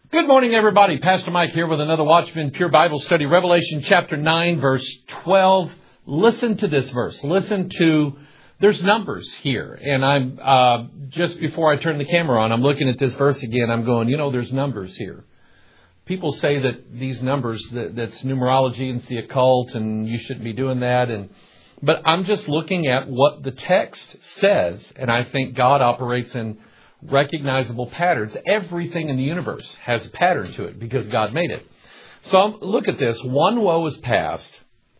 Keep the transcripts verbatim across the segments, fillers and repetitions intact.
Good morning, everybody. Pastor Mike here with another Watchman Pure Bible Study. Revelation chapter nine, verse twelve. Listen to this verse. Listen to, there's numbers here. And I'm, uh, just before I turn the camera on, I'm looking at this verse again. I'm going, you know, there's numbers here. People say that these numbers, that, that's numerology and it's the occult and you shouldn't be doing that. And, but I'm just looking at what the text says. And I think God operates in recognizable patterns. Everything in the universe has a pattern to it because God made it. So look at this. One woe is past,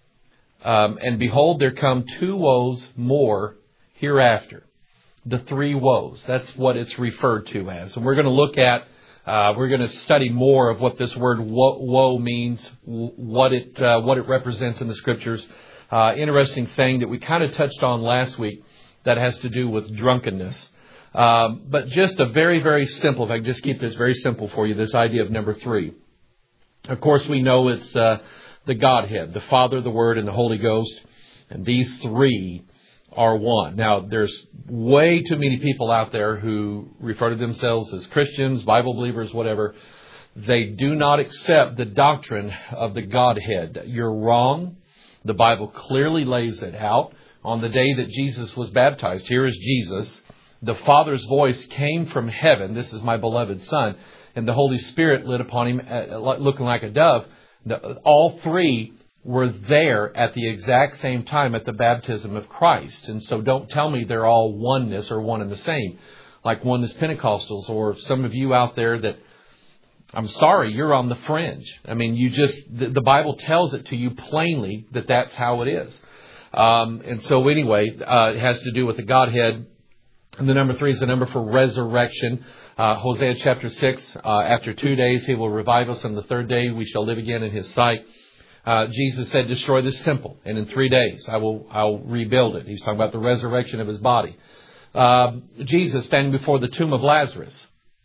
um, and behold, there come two woes more hereafter. The three woes. That's what it's referred to as. And we're going to look at, uh, we're going to study more of what this word woe, woe means, what it uh, what it represents in the Scriptures. Uh, interesting thing that we kind of touched on last week that has to do with drunkenness. Um, but just a very, very simple, if I can just keep this very simple for you, this idea of number three. Of course, we know it's uh, the Godhead, the Father, the Word, and the Holy Ghost. And these three are one. Now, there's way too many people out there who refer to themselves as Christians, Bible believers, whatever. They do not accept the doctrine of the Godhead. You're wrong. The Bible clearly lays it out. On the day that Jesus was baptized, here is Jesus. The Father's voice came from heaven. This is my beloved Son. And the Holy Spirit lit upon him looking like a dove. The, all three were there at the exact same time at the baptism of Christ. And so don't tell me they're all oneness or one and the same, like oneness Pentecostals or some of you out there that, I'm sorry, you're on the fringe. I mean, you just, the, the Bible tells it to you plainly that that's how it is. Um, and so anyway, uh, it has to do with the Godhead. And the number three is the number for resurrection. Uh, Hosea chapter six, uh, after two days he will revive us. On the third day we shall live again in his sight. Uh, Jesus said, destroy this temple, and in three days I will I'll rebuild it. He's talking about the resurrection of his body. Uh, Jesus standing before the tomb of Lazarus.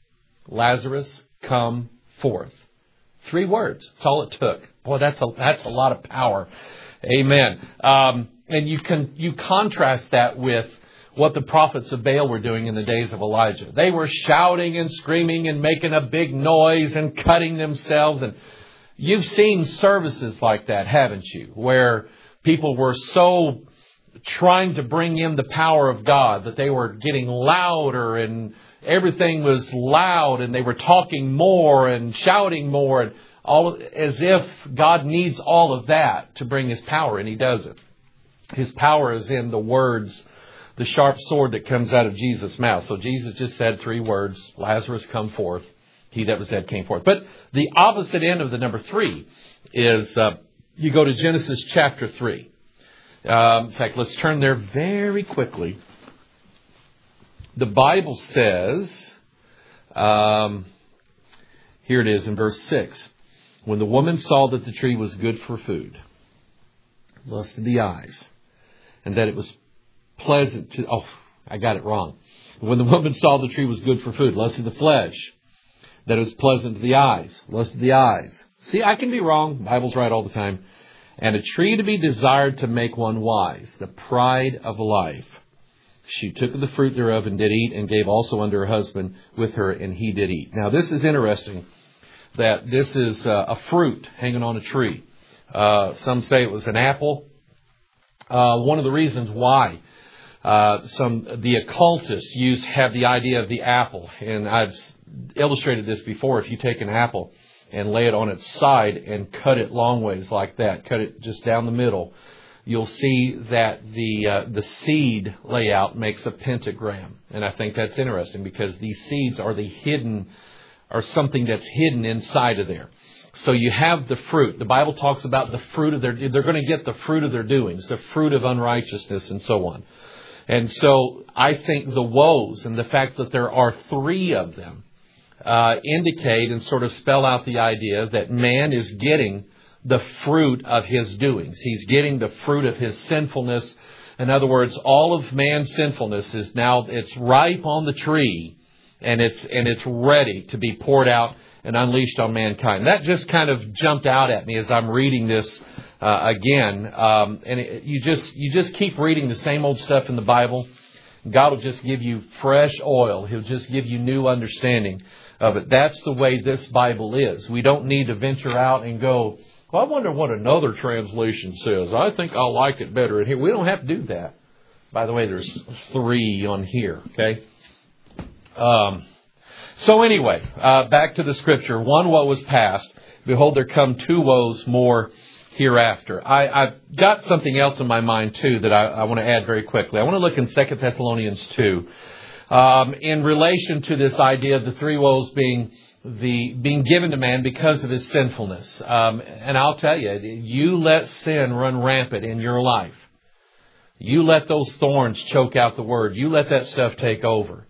Lazarus, come forth. Three words. That's all it took. Boy, that's a, that's a lot of power. Amen. Um, and you can, you contrast that with what the prophets of Baal were doing in the days of Elijah. They were shouting and screaming and making a big noise and cutting themselves. And you've seen services like that, haven't you? Where people were so trying to bring in the power of God that they were getting louder and everything was loud and they were talking more and shouting more, and all as if God needs all of that to bring his power, and he doesn't. His power is in the words, the sharp sword that comes out of Jesus' mouth. So Jesus just said three words, Lazarus, come forth. He that was dead came forth. But the opposite end of the number three is, uh, you go to Genesis chapter three. Um, in fact, let's turn there very quickly. The Bible says, um, here it is in verse six. When the woman saw that the tree was good for food, lust of the eyes, and that it was pleasant to, oh, I got it wrong. When the woman saw the tree was good for food, lust of the flesh, that it was pleasant to the eyes, lust of the eyes. See, I can be wrong. The Bible's right all the time. And a tree to be desired to make one wise, the pride of life. She took of the fruit thereof and did eat, and gave also unto her husband with her, and he did eat. Now, this is interesting that this is uh, a fruit hanging on a tree. Uh, some say it was an apple. Uh, one of the reasons why Uh, some the occultists use have the idea of the apple, and I've illustrated this before. If you take an apple and lay it on its side and cut it long ways like that, cut it just down the middle, you'll see that the uh, the seed layout makes a pentagram, and I think that's interesting because these seeds are the hidden, are something that's hidden inside of there. So you have the fruit. The Bible talks about the fruit of their. They're going to get the fruit of their doings, the fruit of unrighteousness, and so on. And so I think the woes and the fact that there are three of them uh, indicate and sort of spell out the idea that man is getting the fruit of his doings. He's getting the fruit of his sinfulness. In other words, all of man's sinfulness is now, it's ripe on the tree, and it's and it's ready to be poured out and unleashed on mankind. That just kind of jumped out at me as I'm reading this uh, again. Um, and it, you just you just keep reading the same old stuff in the Bible. God will just give you fresh oil. He'll just give you new understanding of it. That's the way this Bible is. We don't need to venture out and go, well, I wonder what another translation says. I think I'll like it better in here. We don't have to do that. By the way, there's three on here, okay? Um, so anyway, uh, back to the Scripture. One woe was past. Behold, there come two woes more hereafter. I, I've got something else in my mind, too, that I, I want to add very quickly. I want to look in Second Thessalonians two. Um, in relation to this idea of the three woes being the being given to man because of his sinfulness. Um, and I'll tell you, you let sin run rampant in your life. You let those thorns choke out the word. You let that stuff take over.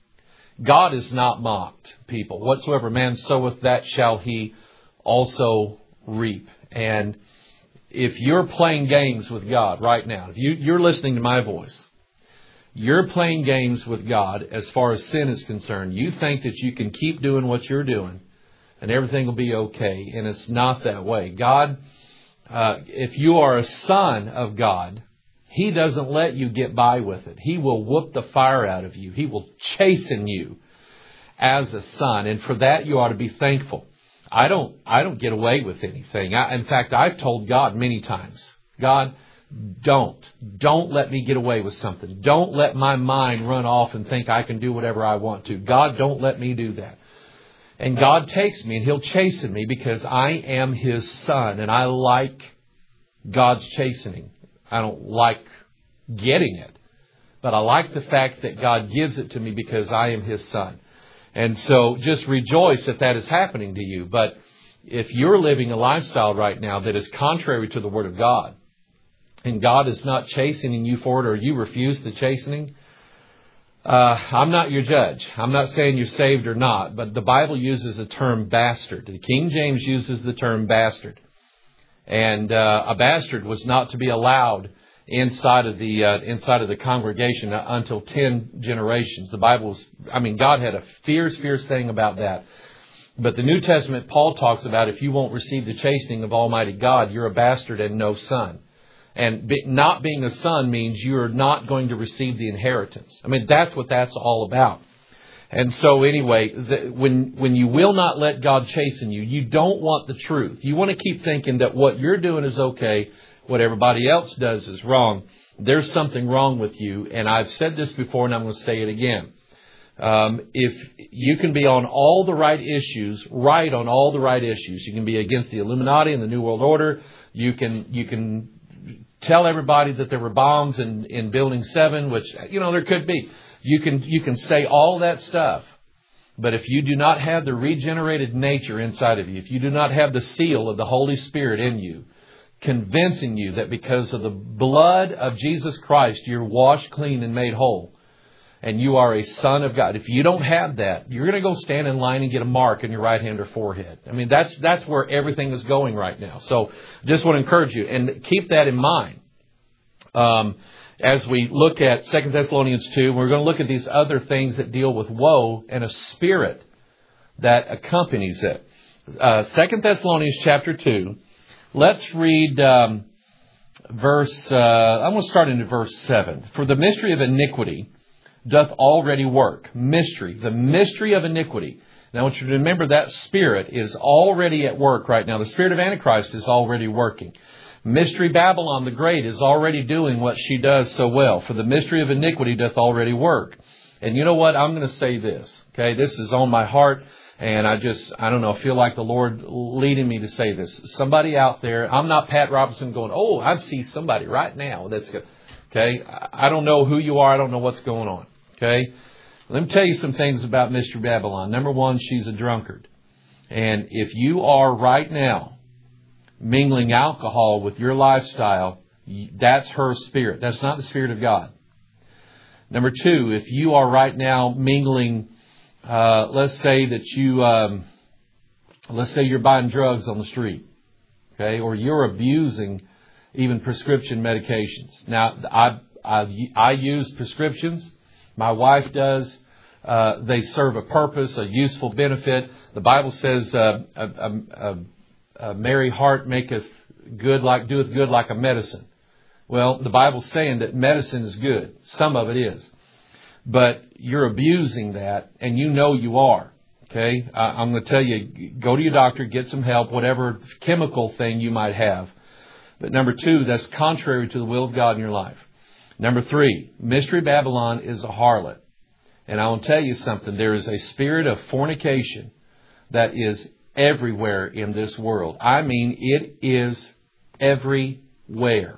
God is not mocked, people. Whatsoever man soweth, that shall he also reap. And if you're playing games with God right now, if you, you're listening to my voice, you're playing games with God as far as sin is concerned. You think that you can keep doing what you're doing and everything will be okay. And it's not that way. God, uh, if you are a son of God, He doesn't let you get by with it. He will whoop the fire out of you. He will chasten you as a son. And for that, you ought to be thankful. I don't, I don't get away with anything. I, in fact, I've told God many times, God, Don't. Don't let me get away with something. Don't let my mind run off and think I can do whatever I want to. God, don't let me do that. And God takes me and He'll chasten me because I am His son. And I like God's chastening. I don't like getting it. But I like the fact that God gives it to me because I am His son. And so just rejoice if that is happening to you. But if you're living a lifestyle right now that is contrary to the Word of God, and God is not chastening you for it, or you refuse the chastening, uh, I'm not your judge. I'm not saying you're saved or not, but the Bible uses the term bastard. The King James uses the term bastard. And uh, a bastard was not to be allowed inside of the uh, inside of the congregation until ten generations. The Bible's, I mean, God had a fierce, fierce thing about that. But the New Testament, Paul talks about if you won't receive the chastening of Almighty God, you're a bastard and no son. And be, not being a son means you're not going to receive the inheritance. I mean, that's what that's all about. And so anyway, the, when when you will not let God chasten you, you don't want the truth. You want to keep thinking that what you're doing is okay, what everybody else does is wrong. There's something wrong with you. And I've said this before, and I'm going to say it again. Um, if you can be on all the right issues, right on all the right issues, you can be against the Illuminati and the New World Order. You can you can tell everybody that there were bombs in, in Building seven, which, you know, there could be. You can you can say all that stuff. But if you do not have the regenerated nature inside of you, if you do not have the seal of the Holy Spirit in you, convincing you that because of the blood of Jesus Christ, you're washed clean and made whole, and you are a son of God. If you don't have that, you're going to go stand in line and get a mark on your right hand or forehead. I mean, that's that's where everything is going right now. So just want to encourage you and keep that in mind. Um, as we look at Second Thessalonians two, we're going to look at these other things that deal with woe and a spirit that accompanies it. Uh, Second Thessalonians chapter two. Let's read um, verse, uh, I'm going to start into verse seven. For the mystery of iniquity doth already work. Mystery. The mystery of iniquity. Now I want you to remember that spirit is already at work right now. The spirit of Antichrist is already working. Mystery Babylon the Great is already doing what she does so well. For the mystery of iniquity doth already work. And you know what? I'm going to say this. Okay, this is on my heart. And I just, I don't know, I feel like the Lord leading me to say this. Somebody out there, I'm not Pat Robertson going, oh, I see somebody right now that's good. Okay, I don't know who you are. I don't know what's going on. Okay, let me tell you some things about Mystery Babylon. Number one, she's a drunkard. And if you are right now mingling alcohol with your lifestyle, that's her spirit. That's not the Spirit of God. Number two, if you are right now mingling, uh, let's say that you, um, let's say you're buying drugs on the street, okay, or you're abusing even prescription medications. Now, I I, I use prescriptions. My wife does. Uh, they serve a purpose, a useful benefit. The Bible says, uh, a, a, a, a merry heart maketh good like doeth good like a medicine. Well, the Bible's saying that medicine is good. Some of it is. But you're abusing that, and you know you are. Okay, I, I'm going to tell you, go to your doctor, get some help, whatever chemical thing you might have. But number two, that's contrary to the will of God in your life. Number three, Mystery Babylon is a harlot. And I will tell you something, there is a spirit of fornication that is everywhere in this world. I mean, it is everywhere.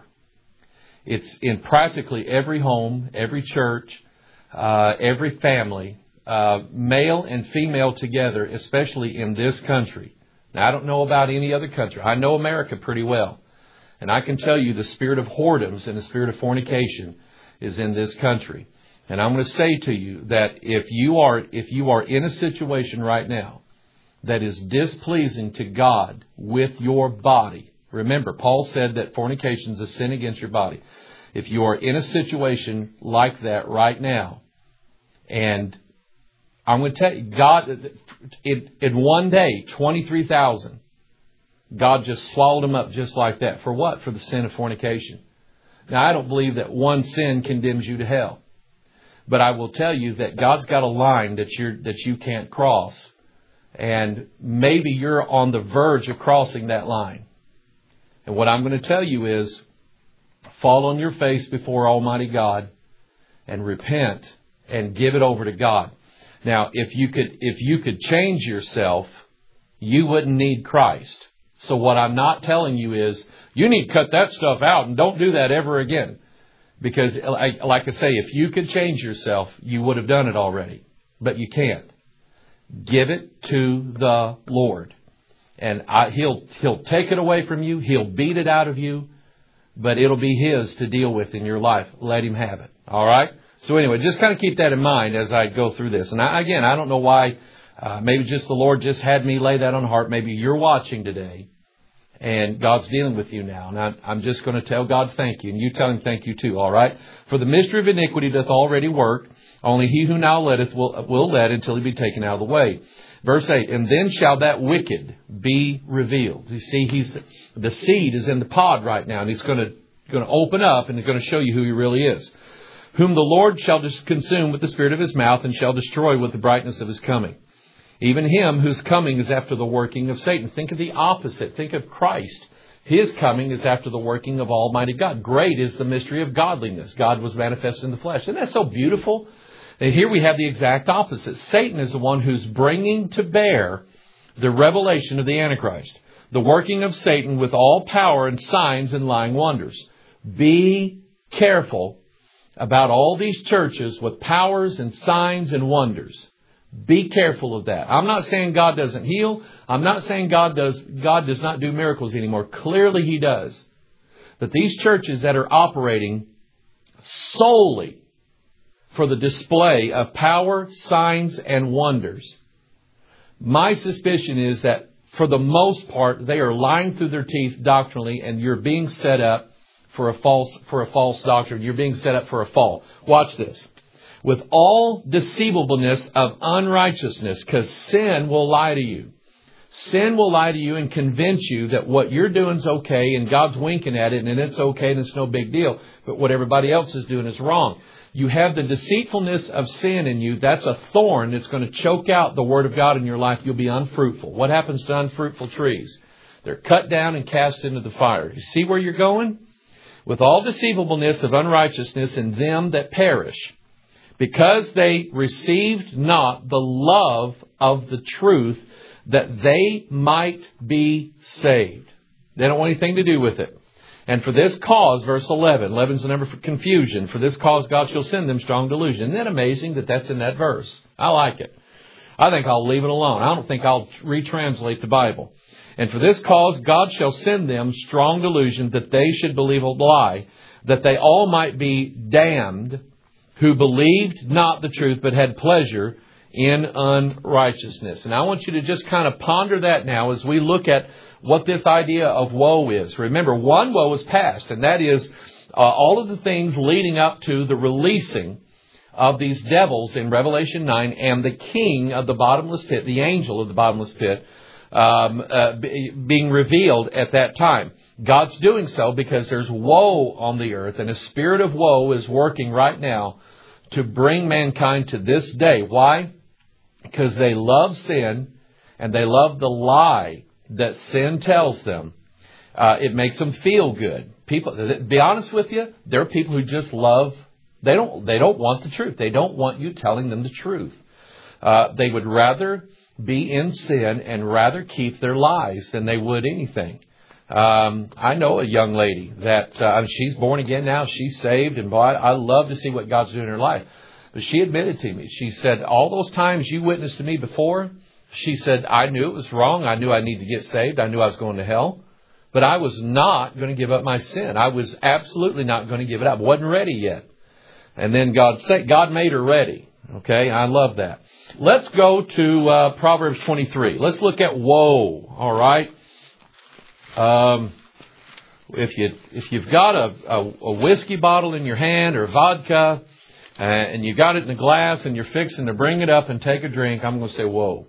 It's in practically every home, every church, uh, every family. Uh, male and female together, especially in this country. Now, I don't know about any other country. I know America pretty well. And I can tell you the spirit of whoredoms and the spirit of fornication is in this country. And I'm going to say to you that if you are, if you are in a situation right now that is displeasing to God with your body, remember, Paul said that fornication is a sin against your body. If you are in a situation like that right now, and I'm going to tell you, God, in, in one day, twenty-three thousand, God just swallowed them up just like that. For what? For the sin of fornication. Now, I don't believe that one sin condemns you to hell. But I will tell you that God's got a line that you're, that you can't cross. And maybe you're on the verge of crossing that line. And what I'm going to tell you is, fall on your face before Almighty God and repent and give it over to God. Now, if you could, if you could change yourself, you wouldn't need Christ. So what I'm not telling you is, you need to cut that stuff out and don't do that ever again. Because, like I say, if you could change yourself, you would have done it already. But you can't. Give it to the Lord. And I, He'll, He'll take it away from you. He'll beat it out of you. But it'll be His to deal with in your life. Let Him have it. All right? So anyway, just kind of keep that in mind as I go through this. And I, again, I don't know why. Uh, maybe just the Lord just had me lay that on the heart. Maybe you're watching today and God's dealing with you now. And I, I'm just going to tell God thank you. And you tell Him thank you too. All right. For the mystery of iniquity doth already work. Only he who now letteth will, will let until he be taken out of the way. Verse eight. And then shall that wicked be revealed. You see, he's the seed is in the pod right now. And he's going to, going to open up and he's going to show you who he really is. Whom the Lord shall consume with the spirit of His mouth and shall destroy with the brightness of His coming. Even him whose coming is after the working of Satan. Think of the opposite. Think of Christ. His coming is after the working of Almighty God. Great is the mystery of godliness. God was manifested in the flesh. Isn't that so beautiful? And here we have the exact opposite. Satan is the one who's bringing to bear the revelation of the Antichrist. The working of Satan with all power and signs and lying wonders. Be careful about all these churches with powers and signs and wonders. Be careful of that. I'm not saying God doesn't heal. I'm not saying God does, God does not do miracles anymore. Clearly He does. But these churches that are operating solely for the display of power, signs, and wonders, my suspicion is that for the most part, they are lying through their teeth doctrinally, and you're being set up for a false, for a false doctrine. You're being set up for a fall. Watch this. With all deceivableness of unrighteousness, because sin will lie to you. Sin will lie to you and convince you that what you're doing is okay and God's winking at it and it's okay and it's no big deal. But what everybody else is doing is wrong. You have the deceitfulness of sin in you. That's a thorn that's going to choke out the Word of God in your life. You'll be unfruitful. What happens to unfruitful trees? They're cut down and cast into the fire. You see where you're going? With all deceivableness of unrighteousness in them that perish, because they received not the love of the truth, that they might be saved. They don't want anything to do with it. And for this cause, verse eleven, eleven is the number for confusion. For this cause God shall send them strong delusion. Isn't that amazing that that's in that verse? I like it. I think I'll leave it alone. I don't think I'll retranslate the Bible. And for this cause God shall send them strong delusion, that they should believe a lie, that they all might be damned, who believed not the truth, but had pleasure in unrighteousness. And I want you to just kind of ponder that now as we look at what this idea of woe is. Remember, one woe is past, and that is uh, all of the things leading up to the releasing of these devils in Revelation nine and the king of the bottomless pit, the angel of the bottomless pit, um, uh, be, being revealed at that time. God's doing so because there's woe on the earth, and a spirit of woe is working right now to bring mankind to this day. Why? because they love sin and they love the lie that sin tells them. Uh, it makes them feel good. People, to be honest with you, there are people who just love, they don't, they don't want the truth. They don't want you telling them the truth. Uh, they would rather be in sin and rather keep their lies than they would anything. Um, I know a young lady that, uh, she's born again now. She's saved, and boy, I love to see what God's doing in her life. But she admitted to me, she said, all those times you witnessed to me before, she said, I knew it was wrong. I knew I needed to get saved. I knew I was going to hell. But I was not going to give up my sin. I was absolutely not going to give it up. Wasn't ready yet. And then God said, God made her ready. Okay, I love that. Let's go to uh, Proverbs twenty-three. Let's look at woe. All right. Um, if you if you've got a, a, a whiskey bottle in your hand or vodka, uh, and you got it in a glass and you're fixing to bring it up and take a drink, I'm going to say whoa.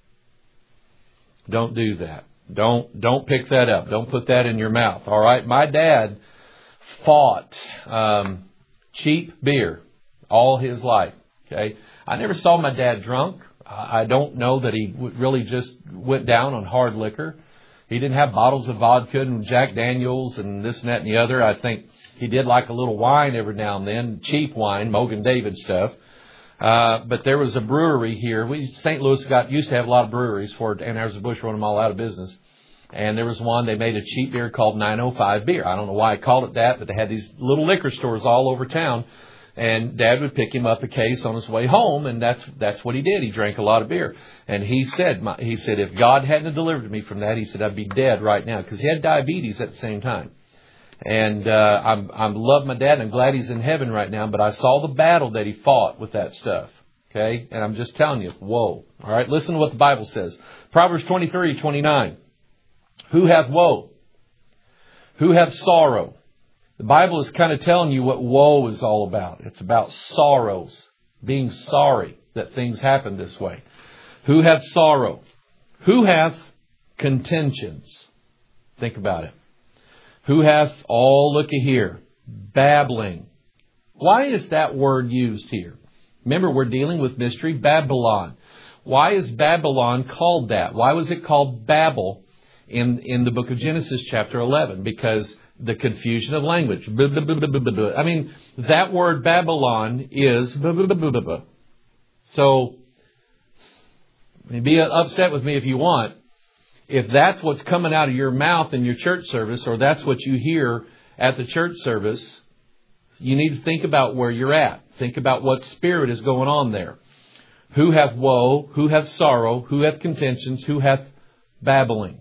Don't do that. Don't don't pick that up. Don't put that in your mouth. All right. My dad fought um, cheap beer all his life. Okay. I never saw my dad drunk. I don't know that he really just went down on hard liquor. He didn't have bottles of vodka and Jack Daniels and this and that and the other. I think he did like a little wine every now and then, cheap wine, Mogan David stuff. Uh, but there was a brewery here. We Saint Louis got used to have a lot of breweries for Anheuser-Busch running them all out of business. And there was one, they made a cheap beer called nine oh five beer. I don't know why I called it that, but they had these little liquor stores all over town. And Dad would pick him up a case on his way home, and that's that's what he did. He drank a lot of beer. And he said, my, he said, if God hadn't delivered me from that, he said, I'd be dead right now, because he had diabetes at the same time. And uh, I'm I'm love my dad, and I'm glad he's in heaven right now. But I saw the battle that he fought with that stuff. Okay, and I'm just telling you, whoa. All right, listen to what the Bible says. Proverbs twenty-three twenty-nine. Who hath woe? Who hath sorrow? The Bible is kind of telling you what woe is all about. It's about sorrows, being sorry that things happen this way. Who hath sorrow? Who hath contentions? Think about it. Who hath, oh, looky here, babbling. Why is that word used here? Remember, we're dealing with mystery Babylon. Why is Babylon called that? Why was it called Babel in, in the book of Genesis chapter eleven? Because the confusion of language. I mean, that word Babylon is... So, be upset with me if you want. If that's what's coming out of your mouth in your church service, or that's what you hear at the church service, you need to think about where you're at. Think about what spirit is going on there. Who hath woe? Who hath sorrow? Who hath contentions? Who hath babbling?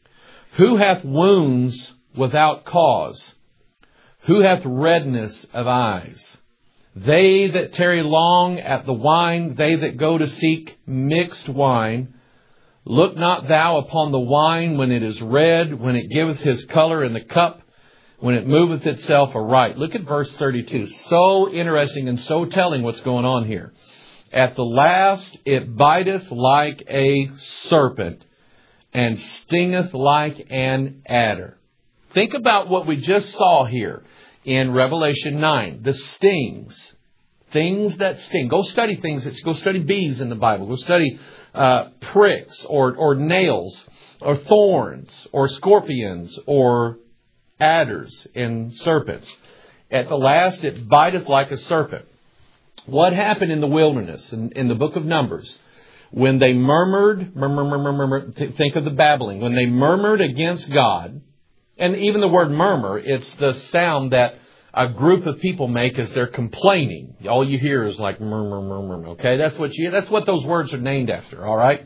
Who hath wounds without cause? Who hath redness of eyes? They that tarry long at the wine, they that go to seek mixed wine. Look not thou upon the wine when it is red, when it giveth his color in the cup, when it moveth itself aright. Look at verse thirty-two. So interesting and so telling what's going on here. At the last it biteth like a serpent, and stingeth like an adder. Think about what we just saw here in Revelation nine. The stings. Things that sting. Go study things. That, go study bees in the Bible. Go study uh, pricks or, or nails or thorns or scorpions or adders and serpents. At the last it biteth like a serpent. What happened in the wilderness in, in the book of Numbers? When they murmured, murmur, murmur, murmur, think of the babbling. When they murmured against God, and even the word murmur, it's the sound that a group of people make as they're complaining. All you hear is like murmur, murmur. Okay, that's what you. That's what those words are named after. All right.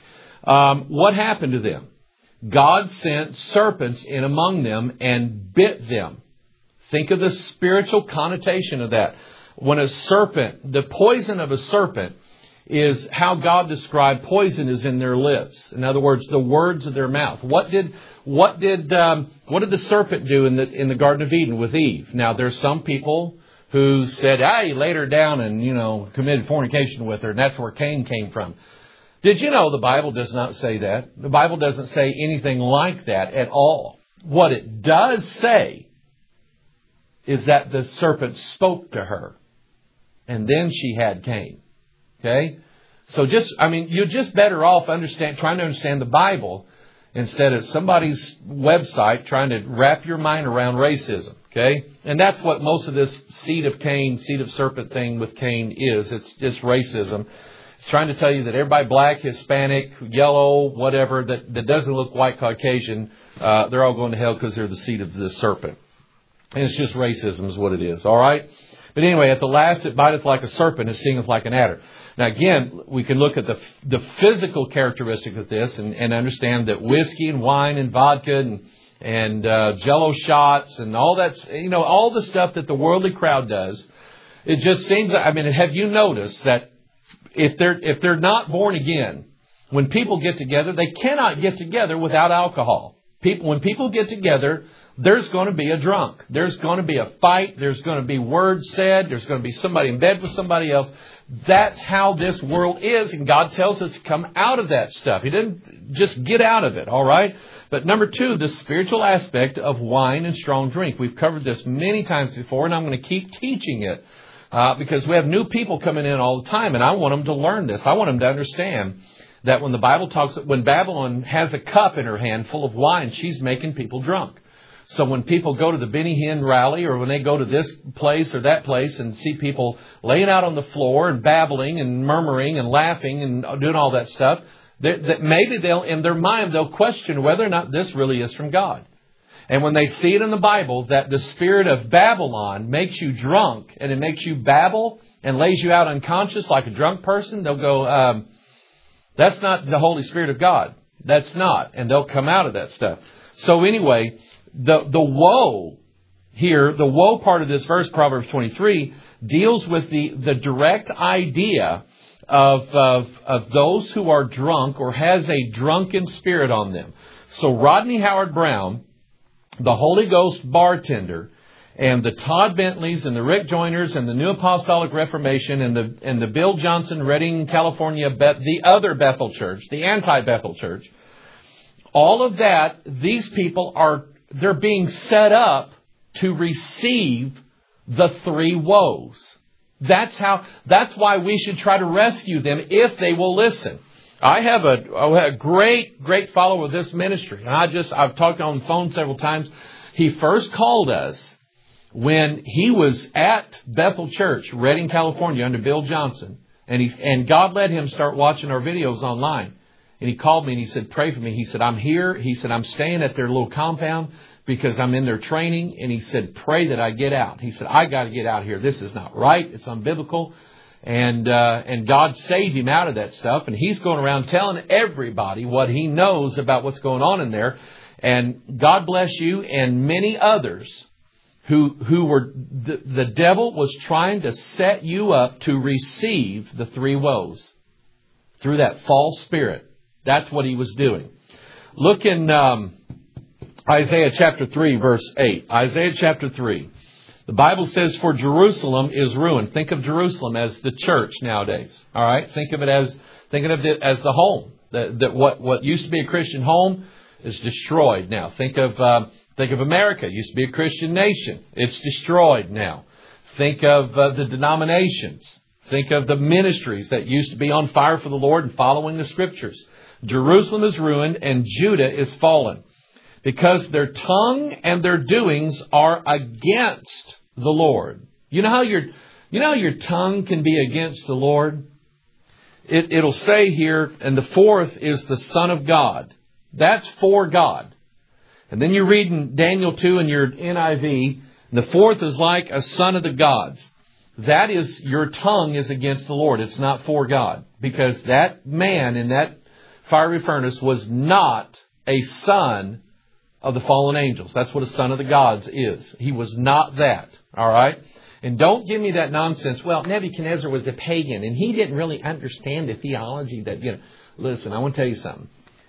Um, what happened to them? God sent serpents in among them and bit them. Think of the spiritual connotation of that. When a serpent, the poison of a serpent is how God described poison is in their lips. In other words, the words of their mouth. What did what did um, what did the serpent do in the in the Garden of Eden with Eve? Now, there's some people who said, "Ah, he laid her down and you know committed fornication with her, and that's where Cain came from." Did you know the Bible does not say that? The Bible doesn't say anything like that at all. What it does say is that the serpent spoke to her, and then she had Cain. Okay? So just, I mean, you're just better off understand, trying to understand the Bible instead of somebody's website trying to wrap your mind around racism. Okay? And that's what most of this seed of Cain, seed of serpent thing with Cain is. It's just racism. It's trying to tell you that everybody black, Hispanic, yellow, whatever, that, that doesn't look white, Caucasian, uh, they're all going to hell because they're the seed of the serpent. And it's just racism is what it is. All right? But anyway, at the last it biteth like a serpent and stingeth like an adder. Now again, we can look at the the physical characteristic of this and, and understand that whiskey and wine and vodka and and uh, Jello shots and all that, you know, all the stuff that the worldly crowd does. It just seems, I mean, have you noticed that if they're if they're not born again, when people get together, they cannot get together without alcohol. People, when people get together, there's going to be a drunk. There's going to be a fight. There's going to be words said. There's going to be somebody in bed with somebody else. That's how this world is, and God tells us to come out of that stuff. He didn't just get out of it, all right? But number two, the spiritual aspect of wine and strong drink. We've covered this many times before, and I'm going to keep teaching it uh, because we have new people coming in all the time, and I want them to learn this. I want them to understand that when the Bible talks, when Babylon has a cup in her hand full of wine, she's making people drunk. So when people go to the Benny Hinn rally or when they go to this place or that place and see people laying out on the floor and babbling and murmuring and laughing and doing all that stuff, that maybe they'll, in their mind, they'll question whether or not this really is from God. And when they see it in the Bible that the spirit of Babylon makes you drunk and it makes you babble and lays you out unconscious like a drunk person, they'll go, um, that's not the Holy Spirit of God. That's not. And they'll come out of that stuff. So anyway, The the woe here, the woe part of this verse, Proverbs twenty-three, deals with the, the direct idea of, of, of those who are drunk or has a drunken spirit on them. So Rodney Howard Brown, the Holy Ghost bartender, and the Todd Bentleys and the Rick Joyners and the New Apostolic Reformation and the and the Bill Johnson, Redding, California, Beth, the other Bethel Church, the anti-Bethel Church, all of that, these people are they're being set up to receive the three woes. That's how, that's why we should try to rescue them if they will listen. I have a, a great, great follower of this ministry. And I just, I've talked on the phone several times. He first called us when he was at Bethel Church, Redding, California, under Bill Johnson. And he, and God let him start watching our videos online. And he called me and he said, pray for me. He said, I'm here. He said, I'm staying at their little compound because I'm in their training. And he said, pray that I get out. He said, I got to get out here. This is not right. It's unbiblical. And, uh, and God saved him out of that stuff. And he's going around telling everybody what he knows about what's going on in there. And God bless you and many others who, who were, the, the devil was trying to set you up to receive the three woes through that false spirit. That's what he was doing. Look in um, Isaiah chapter three, verse eight. Isaiah chapter three. The Bible says, for Jerusalem is ruined. Think of Jerusalem as the church nowadays. All right? Think of it as, think of it as the home. That, that what, what used to be a Christian home is destroyed now. Think of, uh, think of America. It used to be a Christian nation. It's destroyed now. Think of uh, the denominations. Think of the ministries that used to be on fire for the Lord and following the Scriptures. Jerusalem is ruined and Judah is fallen because their tongue and their doings are against the Lord. You know how your, you know how your tongue can be against the Lord? It, it'll say here, and the fourth is the Son of God. That's for God. And then you read in Daniel two in your N I V, and the fourth is like a son of the gods. That is, your tongue is against the Lord. It's not for God. Because that man in that fiery furnace was not a son of the fallen angels. That's what a son of the gods is. He was not that. All right? And don't give me that nonsense. Well, Nebuchadnezzar was a pagan and he didn't really understand the theology that, you know. Listen, I want to tell you something.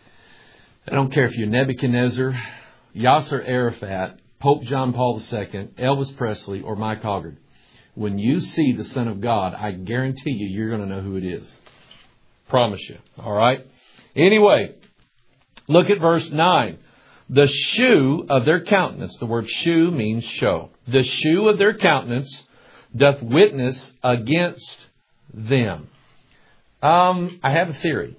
I don't care if you're Nebuchadnezzar, Yasser Arafat, Pope John Paul the Second, Elvis Presley, or Mike Hoggard. When you see the Son of God, I guarantee you, you're going to know who it is. Promise you. All right? Anyway, look at verse nine. The shew of their countenance. The word shew means show. The shew of their countenance doth witness against them. Um, I have a theory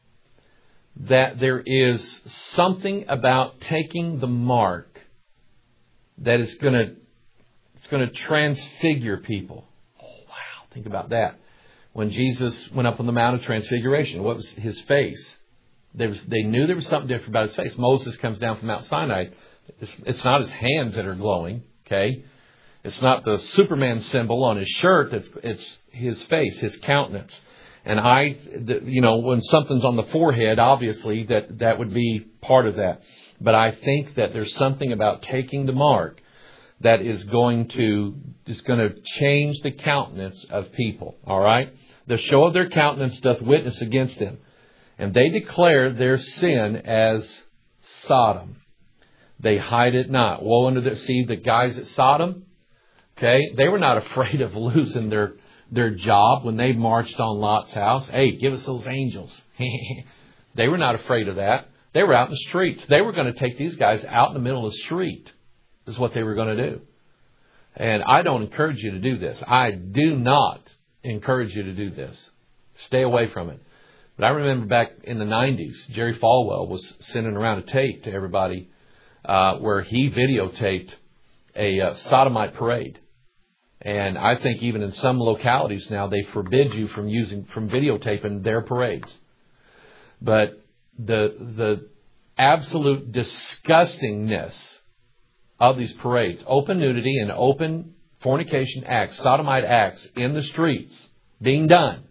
that there is something about taking the mark that is going to it's going to transfigure people. Oh, wow. Think about that. When Jesus went up on the Mount of Transfiguration, what was his face? There was, they knew there was something different about his face. Moses comes down from Mount Sinai. It's, it's not his hands that are glowing, okay? It's not the Superman symbol on his shirt. It's, it's his face, his countenance. And I, the, you know, when something's on the forehead, obviously that, that would be part of that. But I think that there's something about taking the mark that is going to is going to change the countenance of people. All right? The show of their countenance doth witness against them. And they declare their sin as Sodom. They hide it not. Woe unto the, see the guys at Sodom? Okay? They were not afraid of losing their, their job when they marched on Lot's house. Hey, give us those angels. They were not afraid of that. They were out in the streets. They were going to take these guys out in the middle of the street. Is what they were going to do. And I don't encourage you to do this. I do not encourage you to do this. Stay away from it. But I remember back in the nineties, Jerry Falwell was sending around a tape to everybody uh, where he videotaped a uh, sodomite parade. And I think even in some localities now, they forbid you from using from videotaping their parades. But the the absolute disgustingness of these parades, open nudity and open fornication acts, sodomite acts in the streets being done.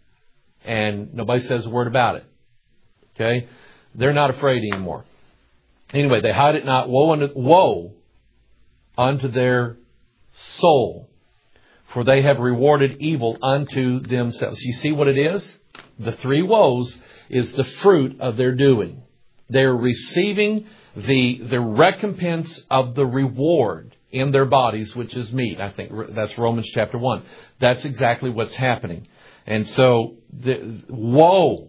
And nobody says a word about it. Okay? They're not afraid anymore. Anyway, they hide it not. Woe unto, woe unto their soul, for they have rewarded evil unto themselves. You see what it is? The three woes is the fruit of their doing. They're receiving the, the recompense of the reward in their bodies, which is meat. I think that's Romans chapter one. That's exactly what's happening. And so, the, woe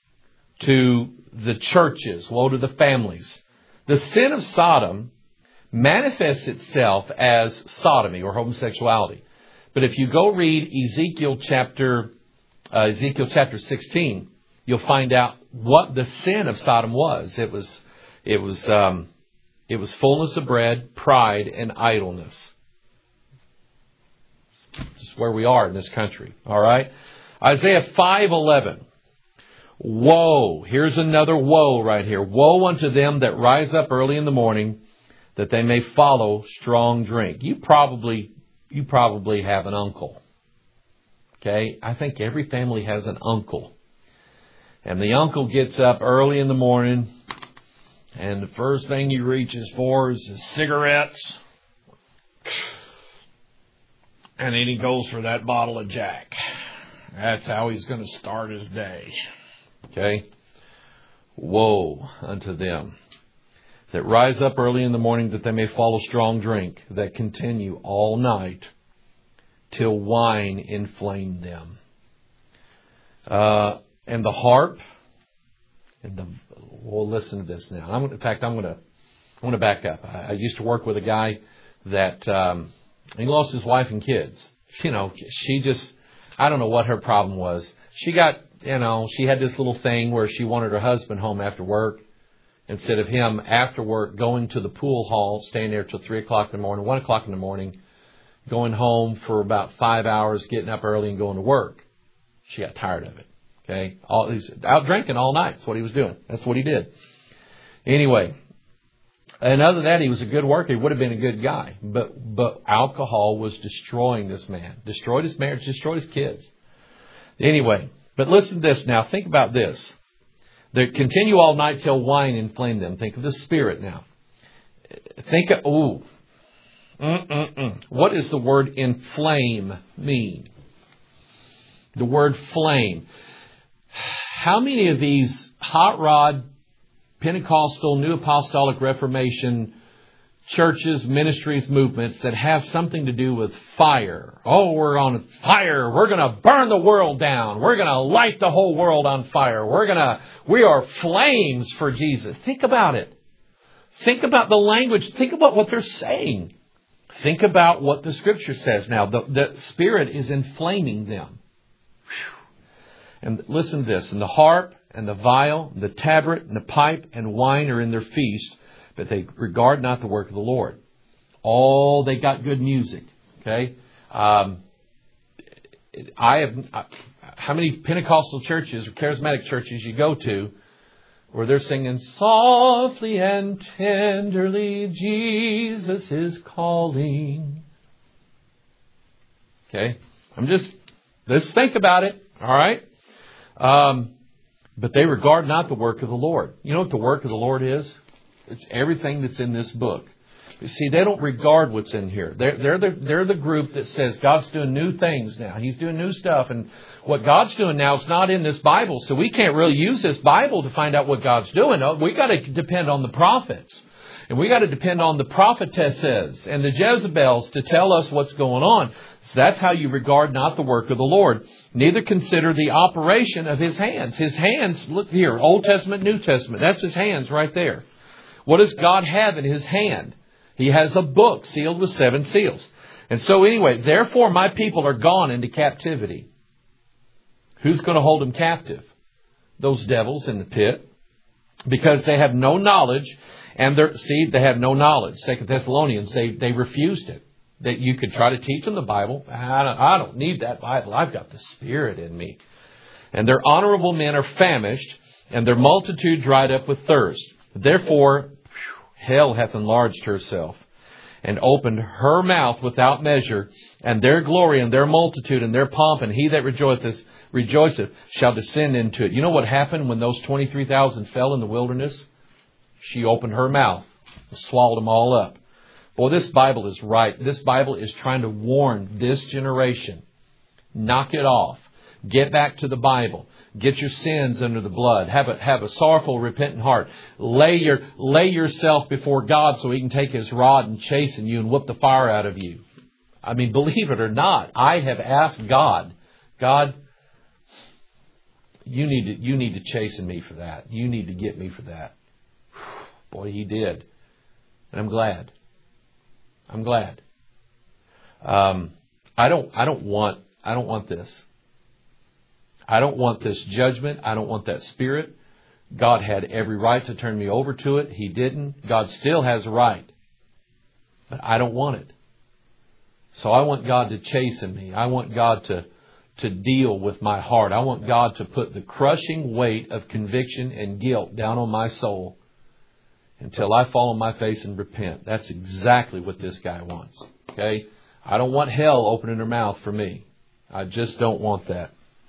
to the churches, woe to the families. The sin of Sodom manifests itself as sodomy or homosexuality. But if you go read Ezekiel chapter uh, Ezekiel chapter sixteen, you'll find out what the sin of Sodom was. It was it was um, it was fullness of bread, pride, and idleness. This is where we are in this country. All right. Isaiah five eleven. Woe. Here's another woe right here. Woe unto them that rise up early in the morning, that they may follow strong drink. You probably, you probably have an uncle. Okay? I think every family has an uncle. And the uncle gets up early in the morning, and the first thing he reaches for is his cigarettes. And then he goes for that bottle of Jack. That's how he's going to start his day. Okay? Woe unto them that rise up early in the morning, that they may follow strong drink, that continue all night till wine inflame them. Uh, and the harp, and the well, listen to this now. I'm, in fact, I'm going to I'm going to back up. I, I used to work with a guy that um, he lost his wife and kids. You know, she just, I don't know what her problem was. She got, you know, she had this little thing where she wanted her husband home after work, instead of him after work going to the pool hall, staying there till three o'clock in the morning, one o'clock in the morning, going home for about five hours, getting up early and going to work. She got tired of it. Okay, all, he's out drinking all night. That's what he was doing. That's what he did. Anyway, and other than that, he was a good worker. He would have been a good guy. But but alcohol was destroying this man. Destroyed his marriage, destroyed his kids. Anyway, but listen to this now. Think about this. They continue all night till wine inflame them. Think of the spirit now. Think of, ooh. Mm-mm-mm. What does the word inflame mean? The word flame. How many of these hot rod, Pentecostal, New Apostolic Reformation churches, ministries, movements that have something to do with fire? Oh, we're on fire. We're going to burn the world down. We're going to light the whole world on fire. We're going to, we are flames for Jesus. Think about it. Think about the language. Think about what they're saying. Think about what the Scripture says now. The, the Spirit is inflaming them. And listen to this. And the harp and the viol, and the tabret and the pipe and wine are in their feast, but they regard not the work of the Lord. All they got good music. Okay. Um, I have, how many Pentecostal churches or charismatic churches you go to where they're singing softly and tenderly, Jesus is calling. Okay. I'm just, let's think about it. All right. Um, but they regard not the work of the Lord. You know what the work of the Lord is? It's everything that's in this book. You see, they don't regard what's in here. They're, they're, the, they're the group that says God's doing new things now. He's doing new stuff. And what God's doing now is not in this Bible. So we can't really use this Bible to find out what God's doing. We got to depend on the prophets. And we got to depend on the prophetesses and the Jezebels to tell us what's going on. So that's how you regard not the work of the Lord. Neither consider the operation of His hands. His hands, look here, Old Testament, New Testament. That's His hands right there. What does God have in His hand? He has a book sealed with seven seals. And so anyway, therefore my people are gone into captivity. Who's going to hold them captive? Those devils in the pit. Because they have no knowledge. And they're, see, they have no knowledge. Second Thessalonians, they, they refused it. That you could try to teach them the Bible. I don't, I don't need that Bible. I've got the Spirit in me. And their honorable men are famished, and their multitude dried up with thirst. Therefore, hell hath enlarged herself, and opened her mouth without measure, and their glory and their multitude and their pomp, and he that rejoiceth, rejoiceth shall descend into it. You know what happened when those twenty-three thousand fell in the wilderness? She opened her mouth and swallowed them all up. Boy, this Bible is right. This Bible is trying to warn this generation. Knock it off. Get back to the Bible. Get your sins under the blood. Have a, have a sorrowful, repentant heart. Lay your, lay yourself before God so He can take His rod and chasten you and whoop the fire out of you. I mean, believe it or not, I have asked God, God, you need to, you need to chasten me for that. You need to get me for that. Boy, He did. And I'm glad. I'm glad. Um, I don't, I don't want, I don't want this. I don't want this judgment. I don't want that spirit. God had every right to turn me over to it. He didn't. God still has a right. But I don't want it. So I want God to chasten me. I want God to, to deal with my heart. I want God to put the crushing weight of conviction and guilt down on my soul until I fall on my face and repent. That's exactly what this guy wants. Okay? I don't want hell opening her mouth for me. I just don't want that.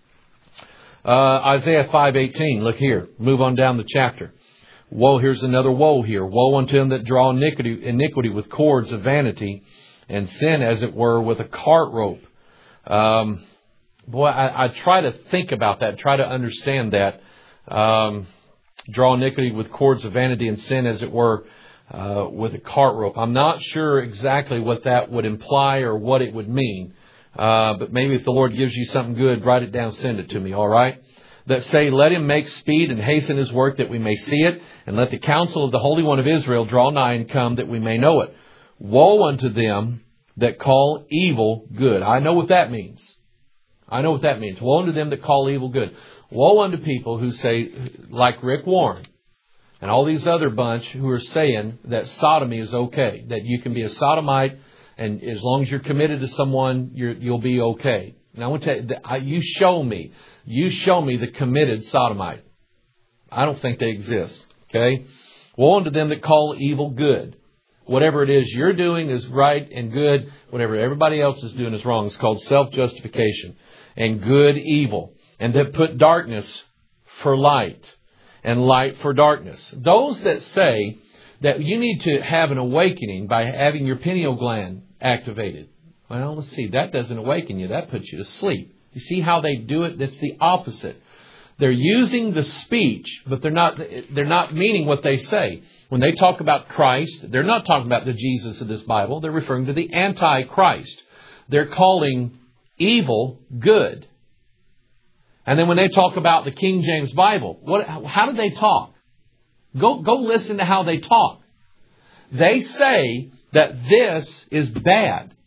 Uh, Isaiah five eighteen. Look here. Move on down the chapter. Woe, here's another woe here. Woe unto them that draw iniquity, iniquity with cords of vanity, and sin, as it were, with a cart rope. Um, boy, I, I try to think about that, try to understand that. Um, draw iniquity with cords of vanity, and sin, as it were, uh, with a cart rope. I'm not sure exactly what that would imply or what it would mean. Uh, but maybe if the Lord gives you something good, write it down, send it to me, all right? That say, let Him make speed and hasten His work that we may see it, and let the counsel of the Holy One of Israel draw nigh and come that we may know it. Woe unto them that call evil good. I know what that means. I know what that means. Woe unto them that call evil good. Woe unto people who say, like Rick Warren and all these other bunch who are saying that sodomy is okay, that you can be a sodomite, and as long as you're committed to someone, you're, you'll be okay. Now I want to tell you, you show me, you show me the committed sodomite. I don't think they exist. Okay. Woe unto them that call evil good. Whatever it is you're doing is right and good. Whatever everybody else is doing is wrong. It's called self-justification. And good evil. And that put darkness for light and light for darkness. Those that say that you need to have an awakening by having your pineal gland activated. Well, let's see. That doesn't awaken you. That puts you to sleep. You see how they do it? That's the opposite. They're using the speech, but they're not, they're not meaning what they say. When they talk about Christ, they're not talking about the Jesus of this Bible. They're referring to the Antichrist. They're calling evil good. And then when they talk about the King James Bible, what, how do they talk? Go, go listen to how they talk. They say that this is bad.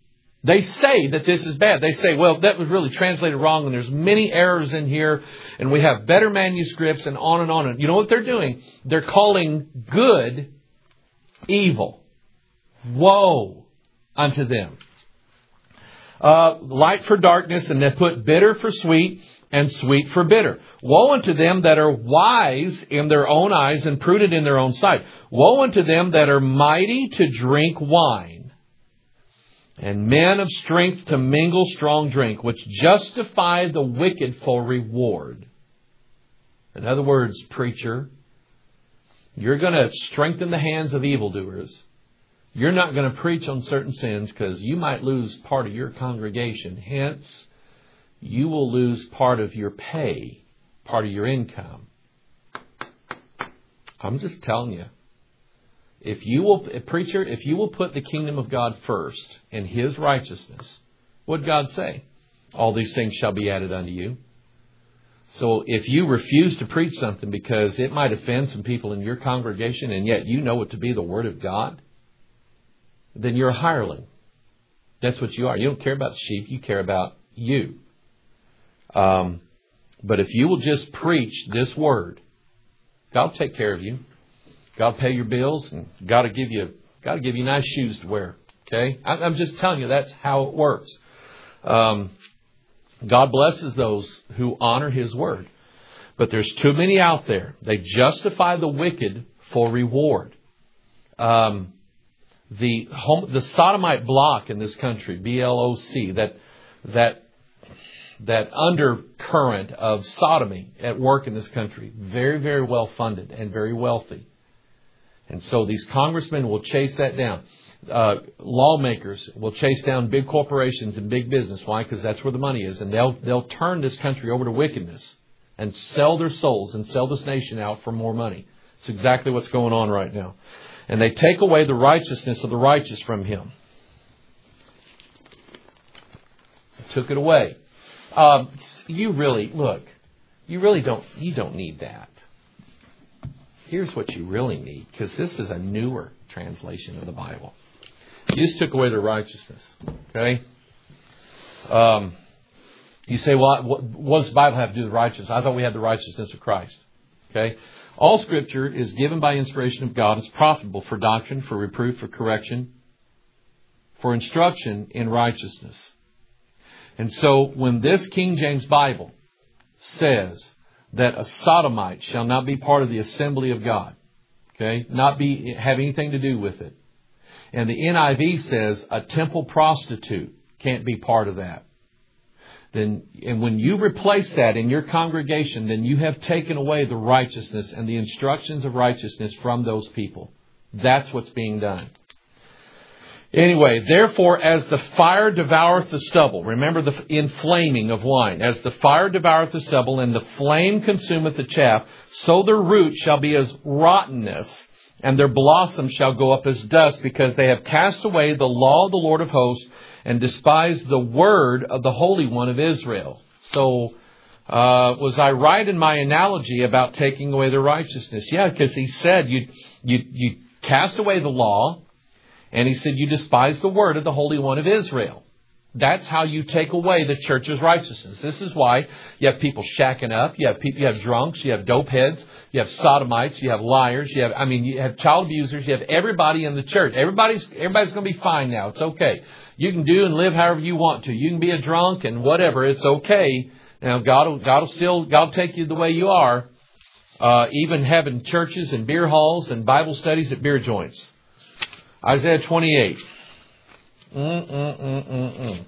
They say that this is bad. They say, well, that was really translated wrong and there's many errors in here and we have better manuscripts and on and on. And you know what they're doing? They're calling good evil. Woe unto them. Uh, light for darkness, and they put bitter for sweet and sweet for bitter. Woe unto them that are wise in their own eyes and prudent in their own sight. Woe unto them that are mighty to drink wine, and men of strength to mingle strong drink, which justify the wicked for reward. In other words, preacher, you're going to strengthen the hands of evildoers. You're not going to preach on certain sins because you might lose part of your congregation. Hence, you will lose part of your pay, part of your income. I'm just telling you. If you will, preacher, if you will put the kingdom of God first and His righteousness, what did God say? All these things shall be added unto you. So if you refuse to preach something because it might offend some people in your congregation and yet you know it to be the Word of God, then you're a hireling. That's what you are. You don't care about the sheep. You care about you. Um, but if you will just preach this Word, God will take care of you. God will pay your bills, and God will give you, God will give you nice shoes to wear. Okay? I'm just telling you that's how it works. Um, God blesses those who honor His Word. But there's too many out there. They justify the wicked for reward. Um, the home, the sodomite bloc in this country, B L O C, that that that undercurrent of sodomy at work in this country, very, very well funded and very wealthy. And so these congressmen will chase that down. Uh, lawmakers will chase down big corporations and big business. Why? Because that's where the money is. And they'll they'll turn this country over to wickedness and sell their souls and sell this nation out for more money. It's exactly what's going on right now. And they take away the righteousness of the righteous from him. They took it away. Um, you really, look, you really don't, you don't need that. Here's what you really need, because this is a newer translation of the Bible. You just took away the righteousness. Okay? Um, you say, well, what, what does the Bible have to do with righteousness? I thought we had the righteousness of Christ. Okay? All Scripture is given by inspiration of God, is profitable for doctrine, for reproof, for correction, for instruction in righteousness. And so when this King James Bible says that a sodomite shall not be part of the assembly of God, okay, not be have anything to do with it, and the N I V says a temple prostitute can't be part of that, then, and when you replace that in your congregation, then you have taken away the righteousness and the instructions of righteousness from those people. That's what's being done. Anyway, therefore, as the fire devoureth the stubble, remember the inflaming of wine, as the fire devoureth the stubble and the flame consumeth the chaff, so their root shall be as rottenness, and their blossom shall go up as dust, because they have cast away the law of the Lord of hosts and despised the word of the Holy One of Israel. So, uh, was I right in my analogy about taking away the righteousness? Yeah, because he said you you you cast away the law. And he said, you despise the word of the Holy One of Israel. That's how you take away the church's righteousness. This is why you have people shacking up. You have people, you have drunks. You have dope heads. You have sodomites. You have liars. You have, I mean, you have child abusers. You have everybody in the church. Everybody's, everybody's going to be fine now. It's okay. You can do and live however you want to. You can be a drunk and whatever. It's okay. Now, God will, God will still, God will take you the way you are. Uh, even having churches and beer halls and Bible studies at beer joints. Isaiah twenty-eight. Mm, mm, mm, mm, mm.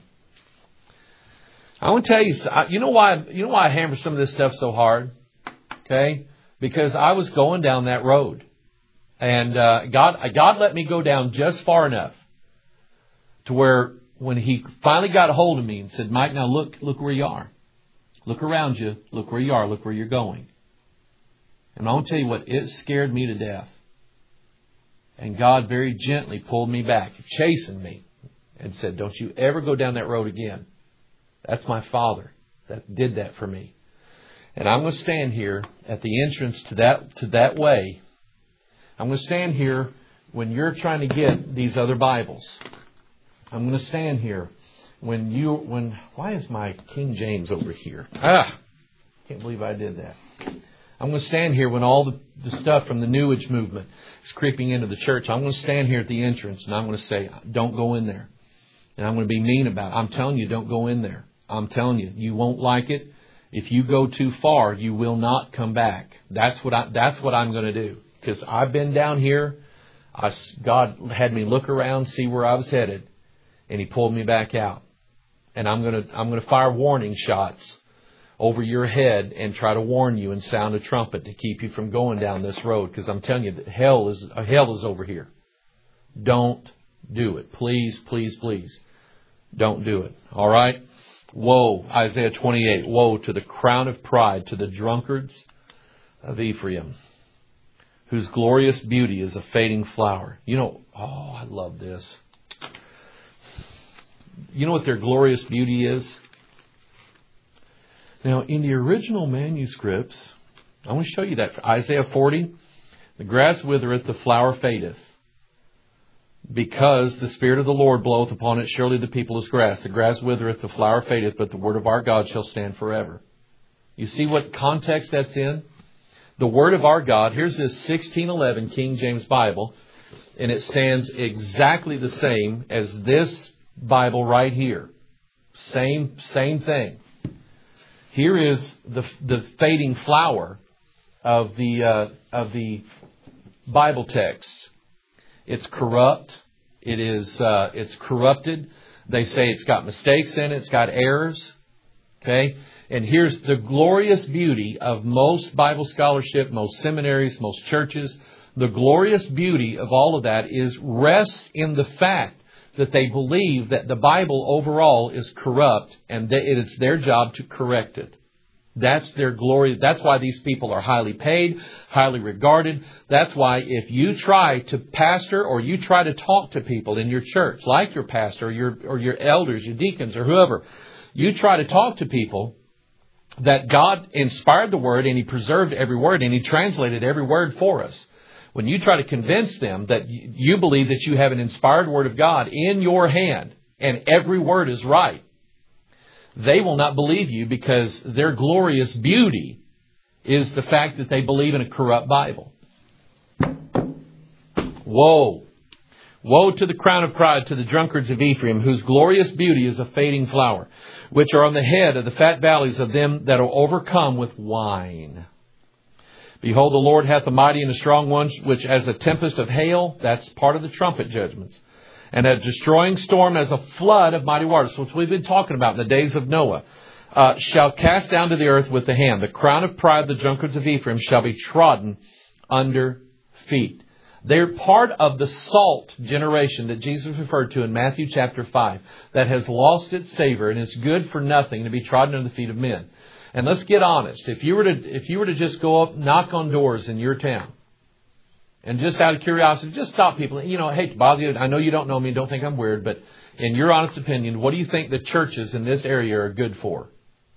I want to tell you, you know why, you know why I hammer some of this stuff so hard? Okay? Because I was going down that road. And uh, God, God let me go down just far enough to where when He finally got a hold of me and said, Mike, now look, look where you are. Look around you. Look where you are. Look where you're going. And I want to tell you what, it scared me to death. And God very gently pulled me back, chasing me, and said, don't you ever go down that road again. That's my Father that did that for me. And I'm going to stand here at the entrance to that, to that way. I'm going to stand here when you're trying to get these other Bibles. I'm going to stand here when you, when, why is my King James over here? Ah, can't believe I did that. I'm going to stand here when all the, the stuff from the New Age movement is creeping into the church. I'm going to stand here at the entrance and I'm going to say, don't go in there. And I'm going to be mean about it. I'm telling you, don't go in there. I'm telling you, you won't like it. If you go too far, you will not come back. That's what I, that's what I'm going to do. Because I've been down here. I, God had me look around, see where I was headed, and He pulled me back out. And I'm going to, I'm going to fire warning shots over your head and try to warn you and sound a trumpet to keep you from going down this road. Because I'm telling you that hell is, hell is over here. Don't do it. Please, please, please. Don't do it. All right? Woe, Isaiah twenty-eight. Woe to the crown of pride, to the drunkards of Ephraim, whose glorious beauty is a fading flower. You know, oh, I love this. You know what their glorious beauty is? Now, in the original manuscripts, I want to show you that. For Isaiah forty, the grass withereth, the flower fadeth. Because the Spirit of the Lord bloweth upon it, surely the people is grass. The grass withereth, the flower fadeth, but the word of our God shall stand forever. You see what context that's in? The word of our God, here's this sixteen eleven King James Bible, and it stands exactly the same as this Bible right here. Same, same thing. Here is the the fading flower of the uh, of the Bible text. It's corrupt. It is. Uh, it's corrupted. They say it's got mistakes in it. It's got errors. Okay. And here's the glorious beauty of most Bible scholarship, most seminaries, most churches. The glorious beauty of all of that is rests in the fact that they believe that the Bible overall is corrupt and that it is their job to correct it. That's their glory. That's why these people are highly paid, highly regarded. That's why if you try to pastor or you try to talk to people in your church, like your pastor or your, or your elders, your deacons or whoever, you try to talk to people that God inspired the Word and He preserved every word and He translated every word for us. When you try to convince them that you believe that you have an inspired Word of God in your hand and every word is right, they will not believe you because their glorious beauty is the fact that they believe in a corrupt Bible. Woe. Woe to the crown of pride, to the drunkards of Ephraim, whose glorious beauty is a fading flower, which are on the head of the fat valleys of them that are overcome with wine. Behold, the Lord hath a mighty and a strong one, which as a tempest of hail, that's part of the trumpet judgments, and a destroying storm as a flood of mighty waters, which we've been talking about in the days of Noah, uh, shall cast down to the earth with the hand. The crown of pride, the drunkards of Ephraim, shall be trodden under feet. They're part of the salt generation that Jesus referred to in Matthew chapter five, that has lost its savor and is good for nothing to be trodden under the feet of men. And let's get honest. If you were to, if you were to just go up, knock on doors in your town, and just out of curiosity, just stop people. You know, I hate to bother you. I know you don't know me. Don't think I'm weird. But in your honest opinion, what do you think the churches in this area are good for?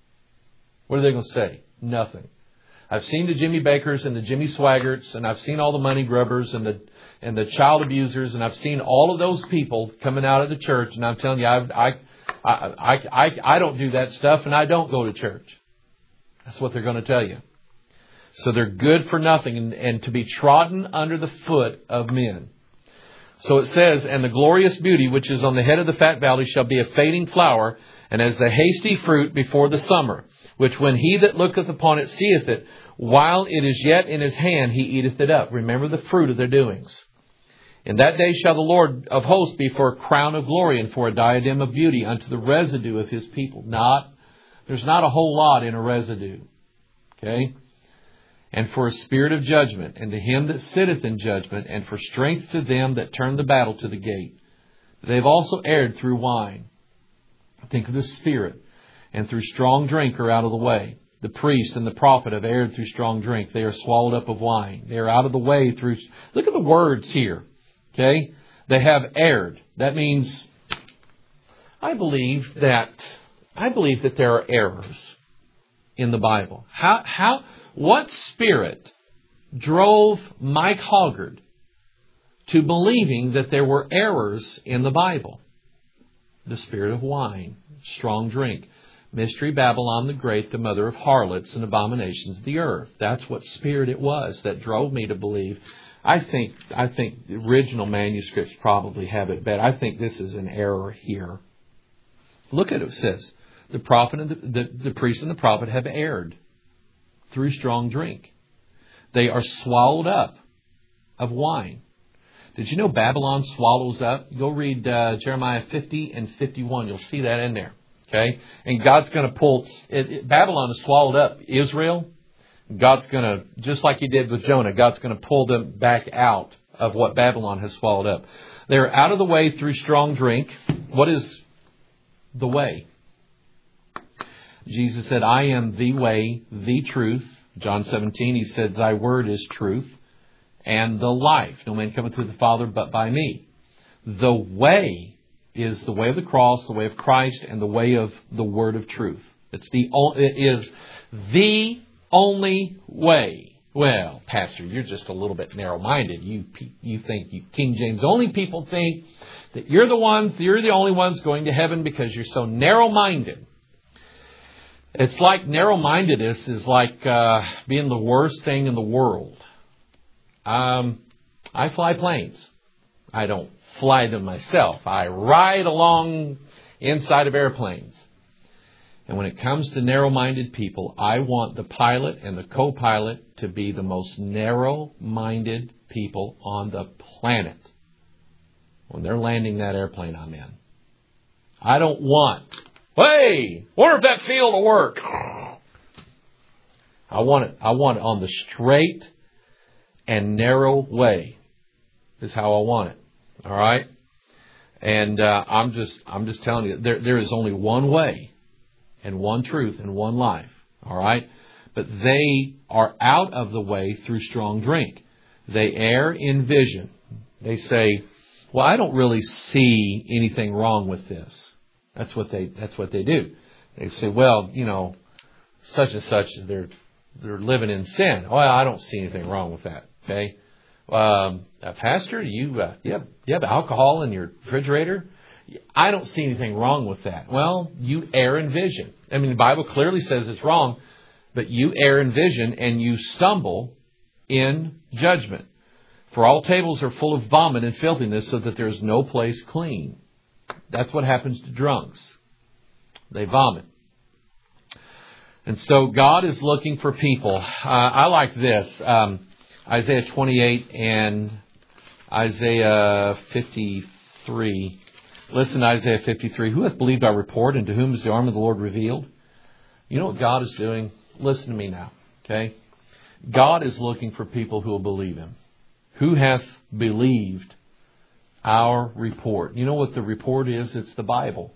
What are they going to say? Nothing. I've seen the Jimmy Bakers and the Jimmy Swaggarts, and I've seen all the money grubbers and the and the child abusers, and I've seen all of those people coming out of the church. And I'm telling you, I I I I, I don't do that stuff, and I don't go to church. That's what they're going to tell you. So they're good for nothing and, and to be trodden under the foot of men. So it says, and the glorious beauty which is on the head of the fat valley shall be a fading flower, and as the hasty fruit before the summer, which when he that looketh upon it seeth it, while it is yet in his hand, he eateth it up. Remember the fruit of their doings. In that day shall the Lord of hosts be for a crown of glory and for a diadem of beauty unto the residue of his people. Not, there's not a whole lot in a residue. Okay? And for a spirit of judgment, and to him that sitteth in judgment, and for strength to them that turn the battle to the gate. They have also erred through wine. Think of the Spirit. And through strong drink are out of the way. The priest and the prophet have erred through strong drink. They are swallowed up of wine. They are out of the way through... Look at the words here. Okay? They have erred. That means... I believe that... I believe that there are errors in the Bible. How... how What spirit drove Mike Hoggard to believing that there were errors in the Bible? the spirit of wine, strong drink. Mystery Babylon the Great, the mother of harlots and abominations of the earth. That's what spirit it was that drove me to believe. I think I think the original manuscripts probably have it better. I think this is an error here. Look at it. It says, the prophet and the, the, the priest and the prophet have erred through strong drink. They are swallowed up of wine. Did you know Babylon swallows up? Go read uh, Jeremiah fifty and fifty-one. You'll see that in there. Okay, and God's going to pull, it, it, Babylon has swallowed up Israel. God's going to, just like He did with Jonah, God's going to pull them back out of what Babylon has swallowed up. They're out of the way through strong drink. What is the way? Jesus said, I am the way, the truth. John seventeen, He said, Thy word is truth and the life. No man cometh to the Father but by me. The way is the way of the cross, the way of Christ, and the way of the word of truth. It's the it is the only way. Well, Pastor, you're just a little bit narrow-minded. You you think you King James only people think that you're the ones, you're the only ones going to heaven because you're so narrow-minded. It's like narrow-mindedness is like uh, being the worst thing in the world. Um, I fly planes. I don't fly them myself. I ride along inside of airplanes. And when it comes to narrow-minded people, I want the pilot and the co-pilot to be the most narrow-minded people on the planet when they're landing that airplane I'm in. I don't want, hey, wonder if that field will work. I want it, I want it on the straight and narrow way is how I want it. All right? And uh, I'm just I'm just telling you, there there is only one way and one truth and one life. All right? But they are out of the way through strong drink. They err in vision. They say, well, I don't really see anything wrong with this. That's what they that's what they do. They say, well, you know, such and such, they're they're living in sin. Well, I don't see anything wrong with that. Okay? Um, uh, Pastor, you, uh, you, have, you have alcohol in your refrigerator? I don't see anything wrong with that. Well, you err in vision. I mean, the Bible clearly says it's wrong, but you err in vision and you stumble in judgment. For all tables are full of vomit and filthiness, so that there is no place clean. That's what happens to drunks. They vomit. And so God is looking for people. Uh, I like this. Um, Isaiah twenty-eight and Isaiah fifty-three. Listen to Isaiah fifty-three. Who hath believed our report, and to whom is the arm of the Lord revealed? You know what God is doing? Listen to me now. Okay? God is looking for people who will believe Him. Who hath believed our report? You know what the report is? It's the Bible.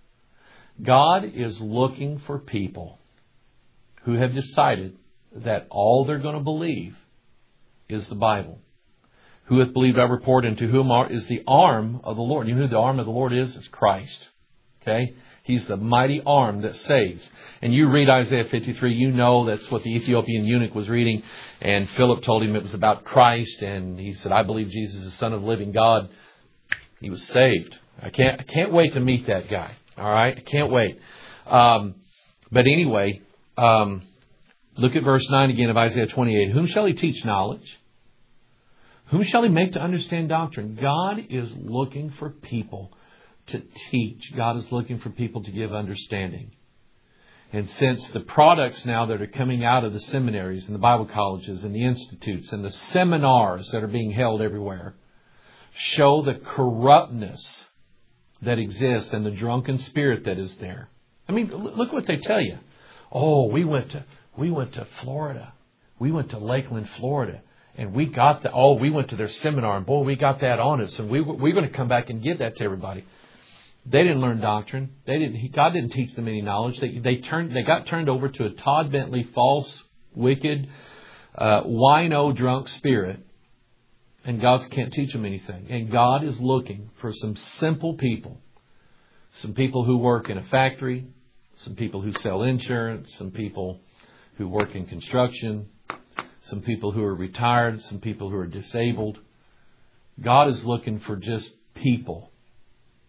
God is looking for people who have decided that all they're going to believe is the Bible. Who hath believed our report, and to whom is the arm of the Lord? You know who the arm of the Lord is? It's Christ. Okay? He's the mighty arm that saves. And you read Isaiah fifty-three, you know that's what the Ethiopian eunuch was reading. And Philip told him it was about Christ. And he said, I believe Jesus is the Son of the living God. He was saved. I can't, I can't wait to meet that guy. All right? I can't wait. Um, but anyway, um, look at verse nine again of Isaiah twenty-eight. Whom shall He teach knowledge? Whom shall He make to understand doctrine? God is looking for people to teach. God is looking for people to give understanding. And since the products now that are coming out of the seminaries and the Bible colleges and the institutes and the seminars that are being held everywhere show the corruptness that exists and the drunken spirit that is there. I mean, look what they tell you. Oh, we went to we went to Florida. We went to Lakeland, Florida. And we got the, oh, we went to their seminar, and boy, we got that on us. And we, we're going to come back and give that to everybody. They didn't learn doctrine. They didn't, God didn't teach them any knowledge. They, they turned, they got turned over to a Todd Bentley false, wicked, uh, wino drunk spirit. And God can't teach them anything. And God is looking for some simple people. Some people who work in a factory. Some people who sell insurance. Some people who work in construction. Some people who are retired, some people who are disabled. God is looking for just people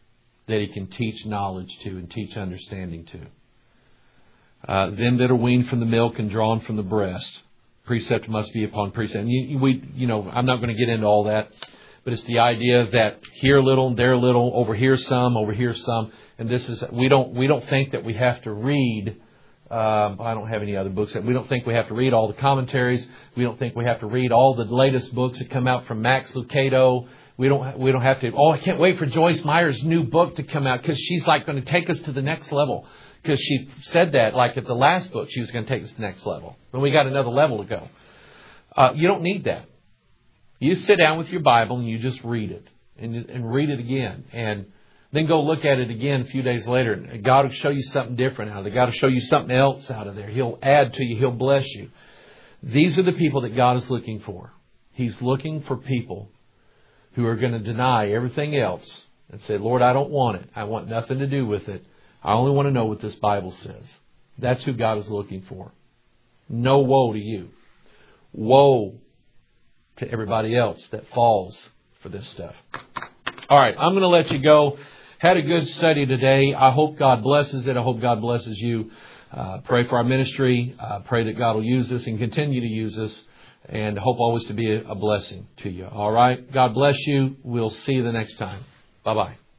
that He can teach knowledge to and teach understanding to. Uh, them that are weaned from the milk and drawn from the breast. Precept must be upon precept. And you, we, you know, I'm not going to get into all that, but it's the idea that here a little, there a little, over here some, over here some. And this is, we don't, we don't think that we have to read, um, I don't have any other books. We don't think we have to read all the commentaries. We don't think we have to read all the latest books that come out from Max Lucado. We don't, we don't have to, oh, I can't wait for Joyce Meyer's new book to come out because she's like going to take us to the next level. Because she said that, like at the last book, she was going to take us to the next level. And we got another level to go. Uh, you don't need that. You sit down with your Bible and you just read it. And, and read it again. And then go look at it again a few days later. And God will show you something different out of there. God will show you something else out of there. He'll add to you. He'll bless you. These are the people that God is looking for. He's looking for people who are going to deny everything else and say, Lord, I don't want it. I want nothing to do with it. I only want to know what this Bible says. That's who God is looking for. No woe to you. Woe to everybody else that falls for this stuff. All right, I'm going to let you go. Had a good study today. I hope God blesses it. I hope God blesses you. Uh, pray for our ministry. Uh, pray that God will use this and continue to use this. And hope always to be a, a blessing to you. All right, God bless you. We'll see you the next time. Bye-bye.